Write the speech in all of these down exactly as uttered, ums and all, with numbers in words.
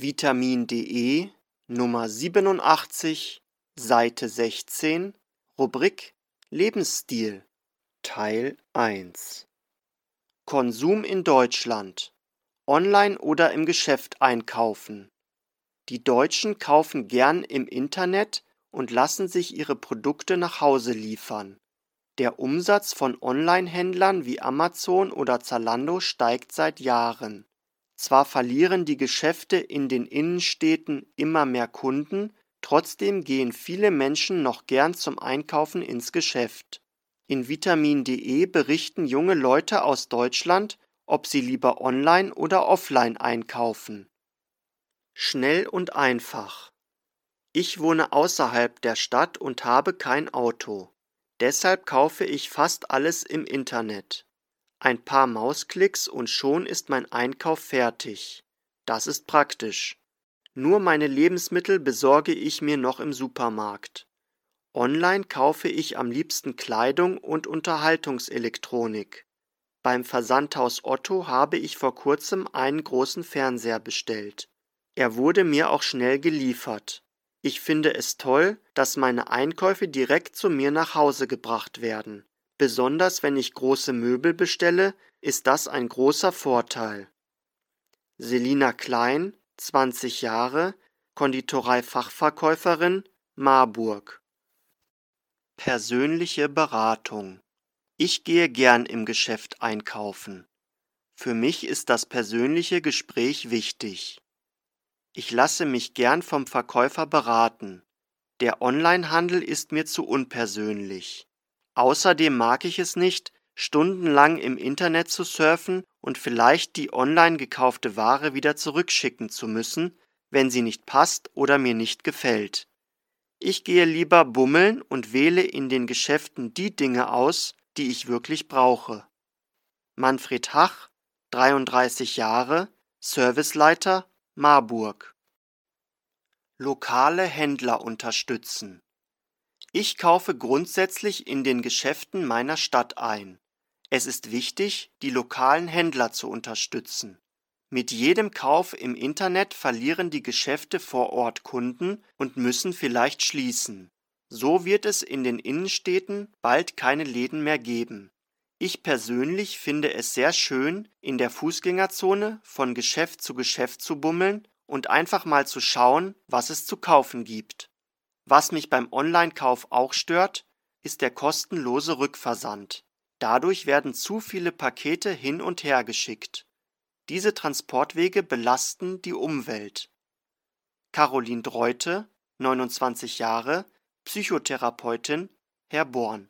Vitamin.de Nummer siebenundachtzig, Seite sechzehn, Rubrik Lebensstil, Teil eins. Konsum in Deutschland. Online oder im Geschäft einkaufen. Die Deutschen kaufen gern im Internet und lassen sich ihre Produkte nach Hause liefern. Der Umsatz von Online-Händlern wie Amazon oder Zalando steigt seit Jahren. Zwar verlieren die Geschäfte in den Innenstädten immer mehr Kunden, trotzdem gehen viele Menschen noch gern zum Einkaufen ins Geschäft. In Vitamin.de berichten junge Leute aus Deutschland, ob sie lieber online oder offline einkaufen. Schnell und einfach. Ich wohne außerhalb der Stadt und habe kein Auto. Deshalb kaufe ich fast alles im Internet. Ein paar Mausklicks und schon ist mein Einkauf fertig. Das ist praktisch. Nur meine Lebensmittel besorge ich mir noch im Supermarkt. Online kaufe ich am liebsten Kleidung und Unterhaltungselektronik. Beim Versandhaus Otto habe ich vor kurzem einen großen Fernseher bestellt. Er wurde mir auch schnell geliefert. Ich finde es toll, dass meine Einkäufe direkt zu mir nach Hause gebracht werden. Besonders wenn ich große Möbel bestelle, ist das ein großer Vorteil. Selina Klein, zwanzig Jahre, Konditorei-Fachverkäuferin, Marburg. Persönliche Beratung. Ich gehe gern im Geschäft einkaufen. Für mich ist das persönliche Gespräch wichtig. Ich lasse mich gern vom Verkäufer beraten. Der Onlinehandel ist mir zu unpersönlich. Außerdem mag ich es nicht, stundenlang im Internet zu surfen und vielleicht die online gekaufte Ware wieder zurückschicken zu müssen, wenn sie nicht passt oder mir nicht gefällt. Ich gehe lieber bummeln und wähle in den Geschäften die Dinge aus, die ich wirklich brauche. Manfred Hach, dreiunddreißig Jahre, Serviceleiter, Marburg. Lokale Händler unterstützen. Ich kaufe grundsätzlich in den Geschäften meiner Stadt ein. Es ist wichtig, die lokalen Händler zu unterstützen. Mit jedem Kauf im Internet verlieren die Geschäfte vor Ort Kunden und müssen vielleicht schließen. So wird es in den Innenstädten bald keine Läden mehr geben. Ich persönlich finde es sehr schön, in der Fußgängerzone von Geschäft zu Geschäft zu bummeln und einfach mal zu schauen, was es zu kaufen gibt. Was mich beim Online-Kauf auch stört, ist der kostenlose Rückversand. Dadurch werden zu viele Pakete hin und her geschickt. Diese Transportwege belasten die Umwelt. Caroline Dreute, neunundzwanzig Jahre, Psychotherapeutin, Herborn.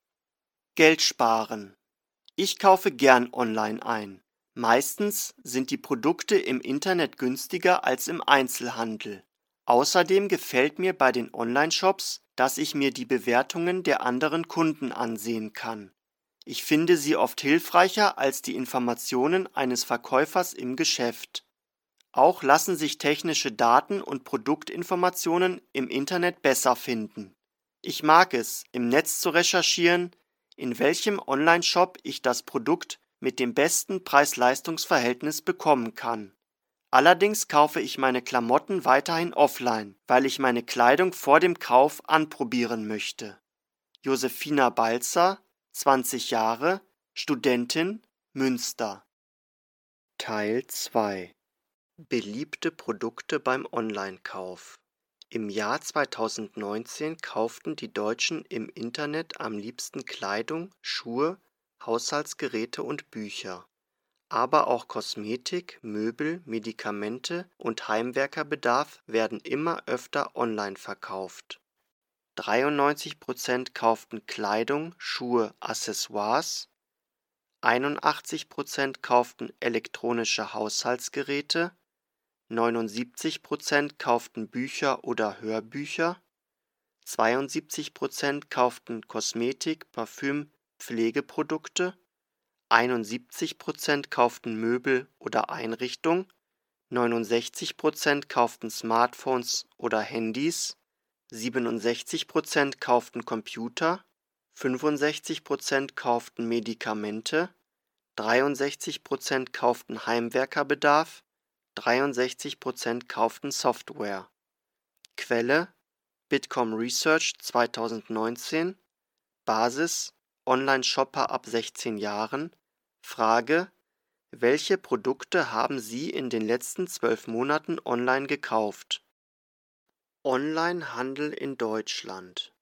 Geld sparen. Ich kaufe gern online ein. Meistens sind die Produkte im Internet günstiger als im Einzelhandel. Außerdem gefällt mir bei den Online-Shops, dass ich mir die Bewertungen der anderen Kunden ansehen kann. Ich finde sie oft hilfreicher als die Informationen eines Verkäufers im Geschäft. Auch lassen sich technische Daten und Produktinformationen im Internet besser finden. Ich mag es, im Netz zu recherchieren, in welchem Online-Shop ich das Produkt mit dem besten Preis-Leistungs-Verhältnis bekommen kann. Allerdings kaufe ich meine Klamotten weiterhin offline, weil ich meine Kleidung vor dem Kauf anprobieren möchte. Josefina Balzer, zwanzig Jahre, Studentin, Münster. Teil zwei. Beliebte Produkte beim Online-Kauf. Im Jahr zweitausendneunzehn kauften die Deutschen im Internet am liebsten Kleidung, Schuhe, Haushaltsgeräte und Bücher. Aber auch Kosmetik, Möbel, Medikamente und Heimwerkerbedarf werden immer öfter online verkauft. dreiundneunzig Prozent kauften Kleidung, Schuhe, Accessoires, einundachtzig Prozent kauften elektronische Haushaltsgeräte, neunundsiebzig Prozent kauften Bücher oder Hörbücher, zweiundsiebzig Prozent kauften Kosmetik, Parfüm, Pflegeprodukte, einundsiebzig Prozent kauften Möbel oder Einrichtung, neunundsechzig Prozent kauften Smartphones oder Handys, siebenundsechzig Prozent kauften Computer, fünfundsechzig Prozent kauften Medikamente, dreiundsechzig Prozent kauften Heimwerkerbedarf, dreiundsechzig Prozent kauften Software. Quelle: Bitkom Research zweitausendneunzehn. Basis: Online-Shopper ab sechzehn Jahren. Frage: Welche Produkte haben Sie in den letzten zwölf Monaten online gekauft? Onlinehandel in Deutschland.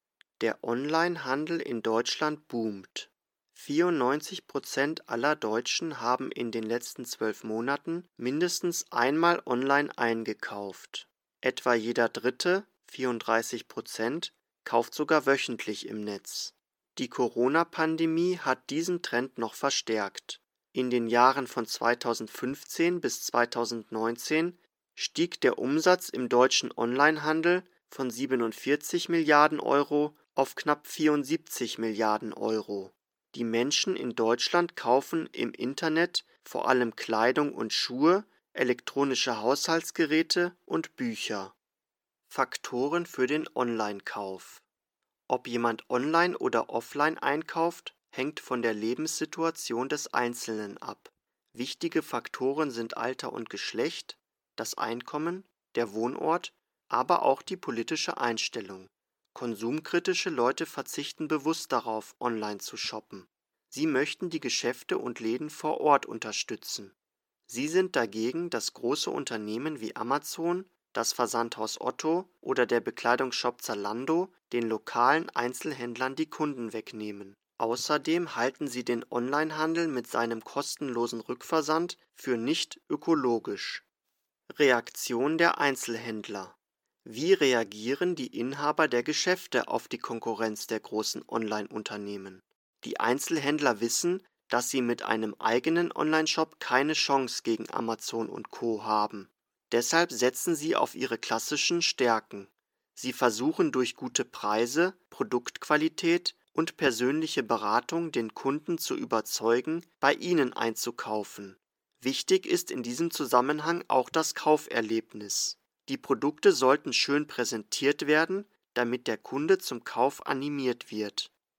Der Onlinehandel in Deutschland boomt. vierundneunzig Prozent aller Deutschen haben in den letzten zwölf Monaten mindestens einmal online eingekauft. Etwa jeder Dritte, vierunddreißig Prozent, kauft sogar wöchentlich im Netz. Die Corona-Pandemie hat diesen Trend noch verstärkt. In den Jahren von zweitausendfünfzehn bis zweitausendneunzehn stieg der Umsatz im deutschen Onlinehandel von siebenundvierzig Milliarden Euro auf knapp vierundsiebzig Milliarden Euro. Die Menschen in Deutschland kaufen im Internet vor allem Kleidung und Schuhe, elektronische Haushaltsgeräte und Bücher. Faktoren für den Online-Kauf. Ob jemand online oder offline einkauft, hängt von der Lebenssituation des Einzelnen ab. Wichtige Faktoren sind Alter und Geschlecht, das Einkommen, der Wohnort, aber auch die politische Einstellung. Konsumkritische Leute verzichten bewusst darauf, online zu shoppen. Sie möchten die Geschäfte und Läden vor Ort unterstützen. Sie sind dagegen, dass große Unternehmen wie Amazon, das Versandhaus Otto oder der Bekleidungsshop Zalando den lokalen Einzelhändlern die Kunden wegnehmen. Außerdem halten sie den Onlinehandel mit seinem kostenlosen Rückversand für nicht ökologisch. Reaktion der Einzelhändler. Wie reagieren die Inhaber der Geschäfte auf die Konkurrenz der großen Online-Unternehmen? Die Einzelhändler wissen, dass sie mit einem eigenen Onlineshop keine Chance gegen Amazon und Co. haben. Deshalb setzen sie auf ihre klassischen Stärken. Sie versuchen durch gute Preise, Produktqualität und persönliche Beratung den Kunden zu überzeugen, bei ihnen einzukaufen. Wichtig ist in diesem Zusammenhang auch das Kauferlebnis. Die Produkte sollten schön präsentiert werden, damit der Kunde zum Kauf animiert wird.